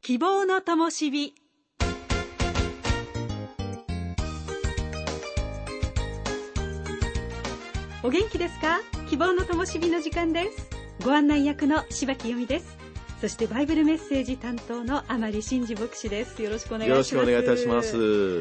希望の灯火。お元気ですか？希望の灯火の時間です。ご案内役の柴木由美です。そしてバイブルメッセージ担当の甘利真嗣牧師です。よろしくお願いします。 よろしくお願いいたします。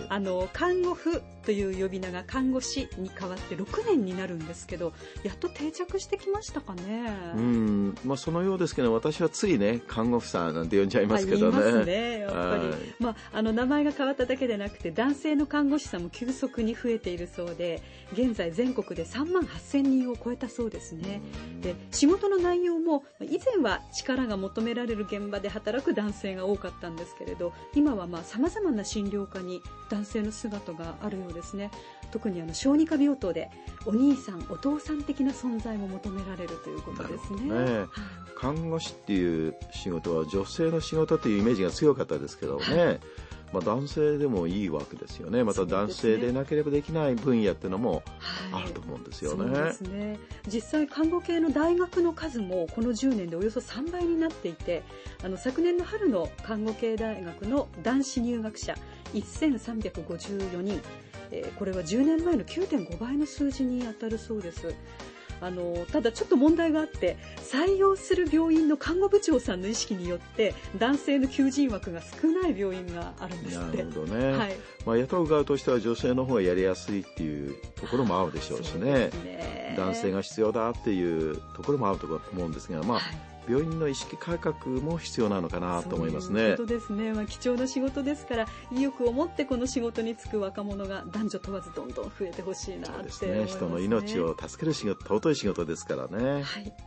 看護婦という呼び名が看護師に変わって6年になるんですけど、やっと定着してきましたかね。 そのようですけど、私はついね、看護婦さんなんて呼んじゃいますけどね。 言いますね、やっぱり。名前が変わっただけでなくて、男性の看護師さんも急速に増えているそうで、現在全国で3万8000人を超えたそうですね。で、仕事の内容も以前は力が求められる現場で働く男性が多かったんですけれど、今は様々な診療科に男性の姿があるようですね。特に小児科病棟でお兄さんお父さん的な存在も求められるということですね。 看護師っていう仕事は女性の仕事というイメージが強かったですけどね、男性でもいいわけですよね。また男性でなければできない分野っていうのもあると思うんですよね。 そうですね。実際看護系の大学の数もこの10年でおよそ3倍になっていて、昨年の春の看護系大学の男子入学者1354人、これは10年前の 9.5 倍の数字に当たるそうです。ただちょっと問題があって、採用する病院の看護部長さんの意識によって男性の求人枠が少ない病院があるんですって。 なるほどね。雇う側としては女性の方がやりやすいっていうところもあるでしょうしね。男性が必要だっていうところもあると思うんですが、病院の意識改革も必要なのかなと思いますね。 そういうことですね。貴重な仕事ですから、意欲を持ってこの仕事に就く若者が男女問わずどんどん増えてほしいなって思いますね。そうですね。 人の命を助ける仕事、尊い仕事ですからね。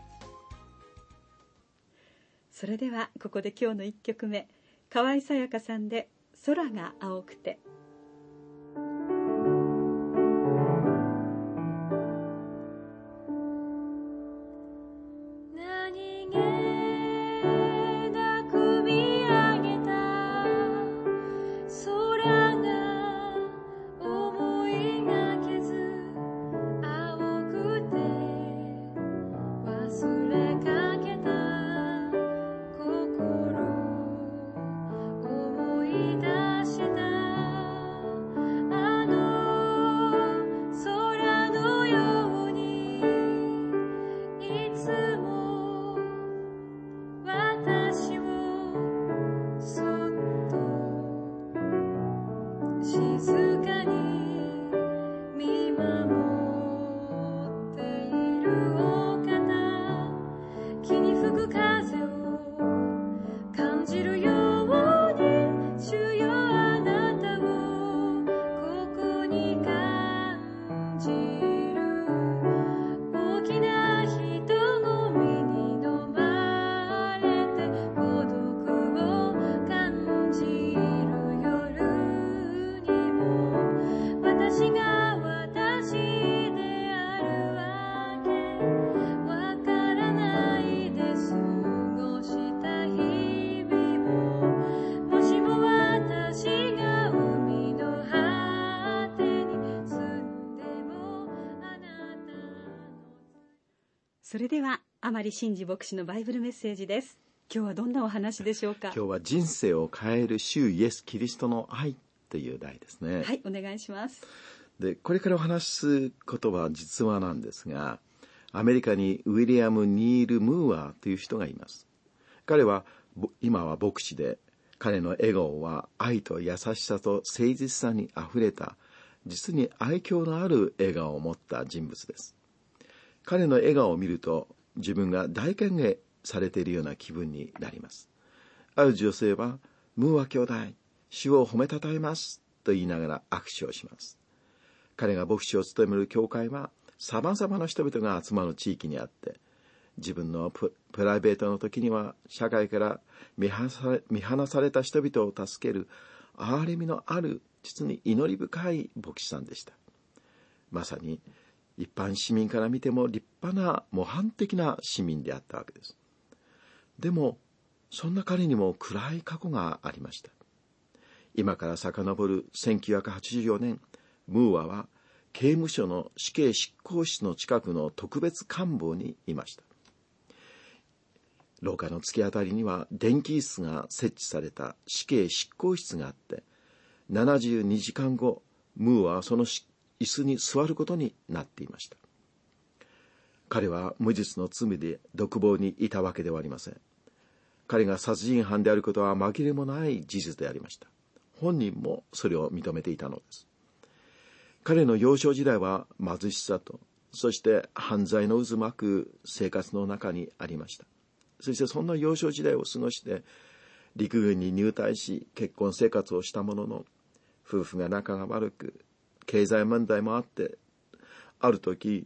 それではここで今日の1曲目、河合沙耶香さんで空が青くて。それでは甘利真嗣牧師のバイブルメッセージです。今日はどんなお話でしょうか？ 今日は人生を変える主イエス・キリストの愛という題ですね。 はい、お願いします。 で、これからお話しすることは実話なんですが、アメリカにウィリアム・ニール・ムーアという人がいます。彼は今は牧師で、彼の笑顔は愛と優しさと誠実さにあふれた、実に愛嬌のある笑顔を持った人物です。彼の笑顔を見ると自分が大歓迎されているような気分になります。ある女性は、ムーア兄弟、主を褒めたたえますと言いながら握手をします。彼が牧師を務める教会は様々な人々が集まる地域にあって、自分のプライベートの時には社会から見放された人々を助ける憐れみのある、実に祈り深い牧師さんでした。まさに一般市民から見ても立派な模範的な市民であったわけです。でもそんな彼にも暗い過去がありました。今から遡る1984年、ムーアは刑務所の死刑執行室の近くの特別監房にいました。 廊下の突き当たりには電気椅子が設置された死刑執行室があって、72時間後、ムーはその椅子に座ることになっていました。彼は無実の罪で独房にいたわけではありません。彼が殺人犯であることは紛れもない事実でありました。本人もそれを認めていたのです。彼の幼少時代は貧しさと、そして犯罪の渦巻く生活の中にありました。そしてそんな幼少時代を過ごして陸軍に入隊し結婚生活をしたものの、夫婦が仲が悪く経済問題もあって、ある時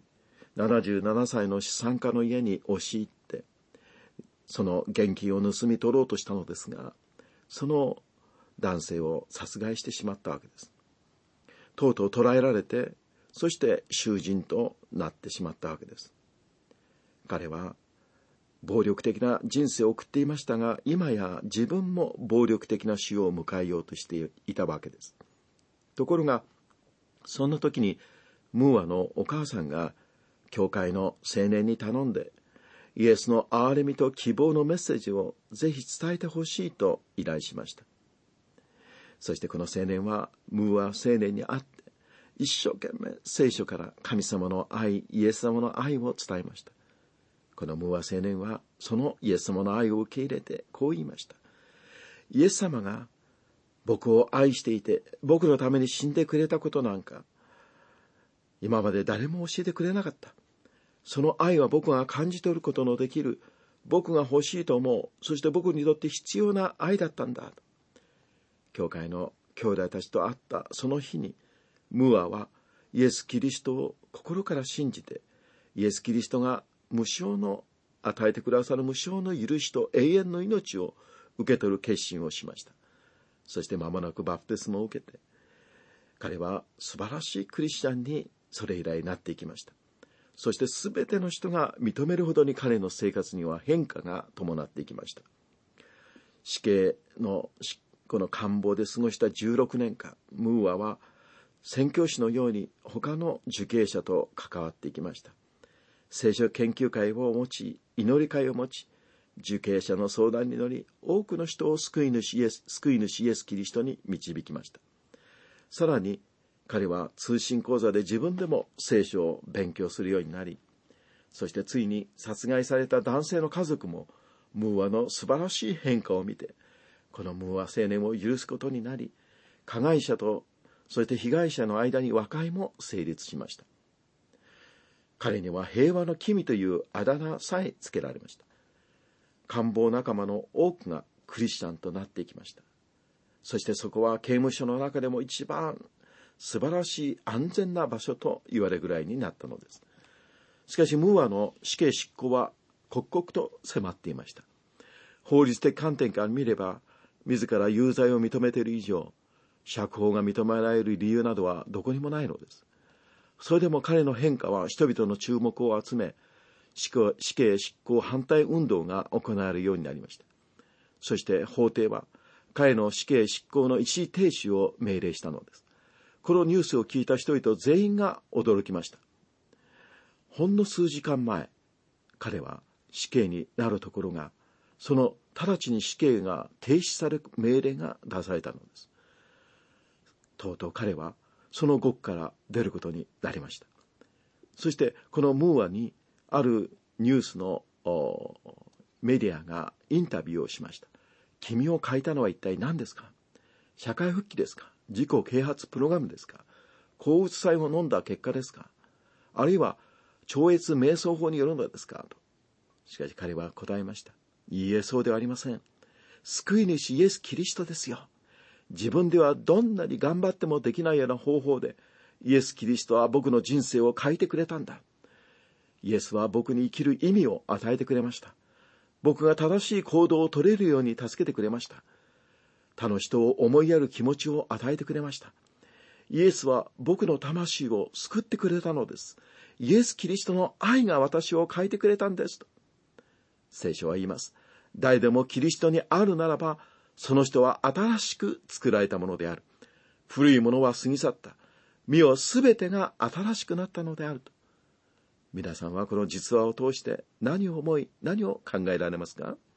77歳の資産家の家に押し入ってその現金を盗み取ろうとしたのですが、その男性を殺害してしまったわけです。とうとう捕らえられて、そして囚人となってしまったわけです。彼は暴力的な人生を送っていましたが、今や自分も暴力的な死を迎えようとしていたわけです。ところがそんな時にムーアのお母さんが教会の青年に頼んで、イエスの憐れみと希望のメッセージをぜひ伝えてほしいと依頼しました。そしてこの青年はムーア青年に会って、一生懸命聖書から神様の愛、イエス様の愛を伝えました。このムーア青年はそのイエス様の愛を受け入れてこう言いました。イエス様が僕を愛していて僕のために死んでくれたことなんか今まで誰も教えてくれなかった。その愛は僕が感じ取ることのできる、僕が欲しいと思う、そして僕にとって必要な愛だったんだ。教会の兄弟たちと会ったその日に、ムーアはイエス・キリストを心から信じて、イエス・キリストが与えてくださる無償の許しと永遠の命を受け取る決心をしました。そして間もなくバプテスマを受けて、彼は素晴らしいクリスチャンにそれ以来なっていきました。そして全ての人が認めるほどに彼の生活には変化が伴っていきました。死刑のこの監房で過ごした16年間、ムーアは宣教師のように他の受刑者と関わっていきました。聖書研究会を持ち、祈り会を持ち、受刑者の相談に乗り、多くの人を救い主イエスキリストに導きました。さらに彼は通信講座で自分でも聖書を勉強するようになり、そしてついに殺害された男性の家族もムーアの素晴らしい変化を見て、このムーア青年を許すことになり、加害者とそして被害者の間に和解も成立しました。彼には平和の君というあだ名さえつけられました。官房仲間の多くがクリスチャンとなっていきました。そしてそこは刑務所の中でも一番素晴らしい安全な場所と言われるぐらいになったのです。しかしムーアの死刑執行は刻々と迫っていました。法律的観点から見れば、自ら有罪を認めている以上、釈放が認められる理由などはどこにもないのです。それでも彼の変化は人々の注目を集め、死刑執行反対運動が行われるようになりました。そして法廷は彼の死刑執行の一時停止を命令したのです。このニュースを聞いた人々全員が驚きました。ほんの数時間前、彼は死刑になるところが、その直ちに死刑が停止される命令が出されたのです。とうとう彼はその獄から出ることになりました。そしてこのムーアにあるニュースのメディアがインタビューをしました。君を変えたのは一体何ですか？社会復帰ですか？自己啓発プログラムですか？抗うつ剤を飲んだ結果ですか？あるいは超越瞑想法によるのですか？と。しかし彼は答えました。いいえ、そうではありません。救い主イエス・キリストですよ。自分ではどんなに頑張ってもできないような方法で、イエス・キリストは僕の人生を変えてくれたんだ。イエスは僕に生きる意味を与えてくれました。僕が正しい行動を取れるように助けてくれました。他の人を思いやる気持ちを与えてくれました。イエスは僕の魂を救ってくれたのです。イエス・キリストの愛が私を変えてくれたんですと。聖書は言います。誰でもキリストにあるならば、その人は新しく作られたものである。古いものは過ぎ去った。見よ、すべてが新しくなったのであると。皆さんはこの実話を通して何を思い、何を考えられますか？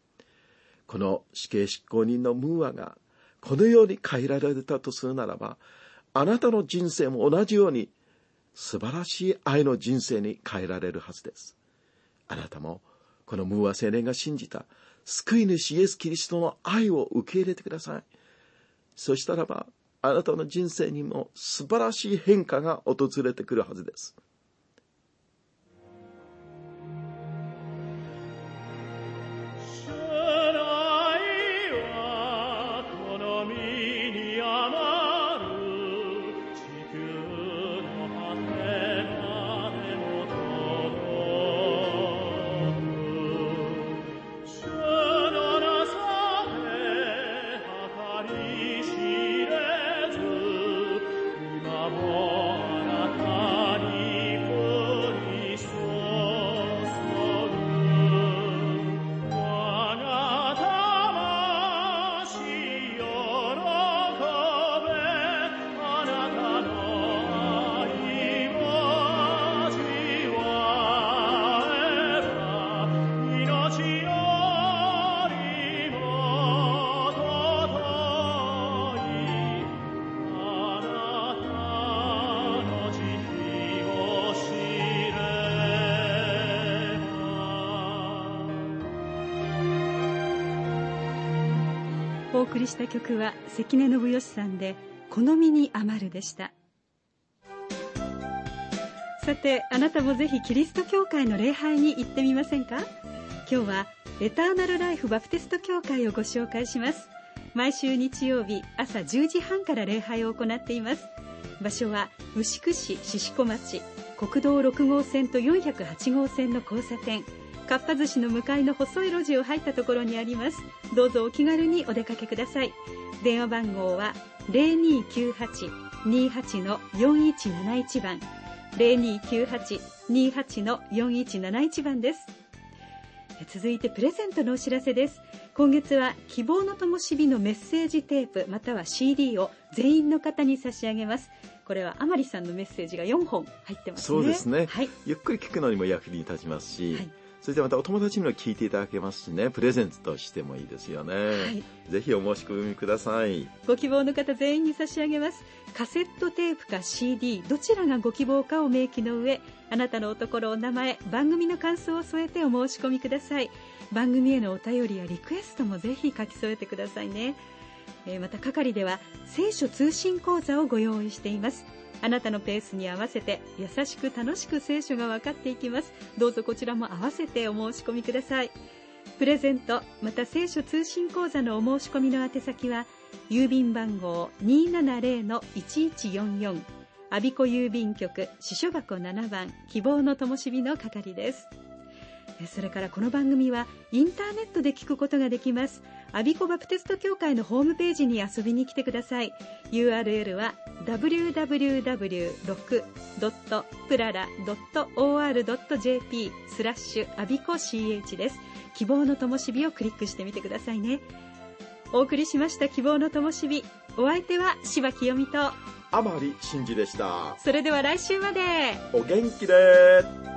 この死刑執行人のムーアがこのように変えられたとするならば、あなたの人生も同じように素晴らしい愛の人生に変えられるはずです。あなたもこのムーア青年が信じた救い主イエス・キリストの愛を受け入れてください。そしたらば、あなたの人生にも素晴らしい変化が訪れてくるはずです。 お送りした曲は関根信義さんで好みに余るでした。さて、あなたもぜひキリスト教会の礼拝に行ってみませんか？今日はエターナルライフバプテスト教会をご紹介します。毎週日曜日朝10時半から礼拝を行っています。場所は牛久市獅子町、国道6号線と408号線の交差点、かっぱ寿司の向かいの細い路地を入ったところにあります。どうぞお気軽にお出かけください。電話番号は 0298-28-4171 番 0298-28-4171 番です。続いてプレゼントのお知らせです。今月は希望の灯火のメッセージテープまたは CD を全員の方に差し上げます。これは甘利さんのメッセージが4本入ってますね。 そうですね、 はい、 ゆっくり聞くのにも役に立ちますし、 はい、 それでまたお友達にも聞いていただけますしね、プレゼントとしてもいいですよね、はい、ぜひお申し込みください。 ご希望の方全員に差し上げます。カセットテープか CD どちらがご希望かを明記の上、あなたのおところ、お名前、番組の感想を添えてお申し込みください。番組へのお便りやリクエストもぜひ書き添えてくださいね。また係では聖書通信講座をご用意しています。あなたのペースに合わせて優しく楽しく聖書が分かっていきます。どうぞこちらも合わせてお申し込みください。プレゼントまた聖書通信講座のお申し込みの宛先は郵便番号 270-1144 我孫子郵便局支所箱7番希望の灯火の係です。それからこの番組はインターネットで聞くことができます。我孫子バプテスト教会のホームページに遊びに来てください。 URL は www.prara.or.jp 我孫子 CH です。希望の灯火をクリックしてみてくださいね。お送りしました希望の灯火、お相手は柴清美と甘利真司でした。 それでは来週までお元気で。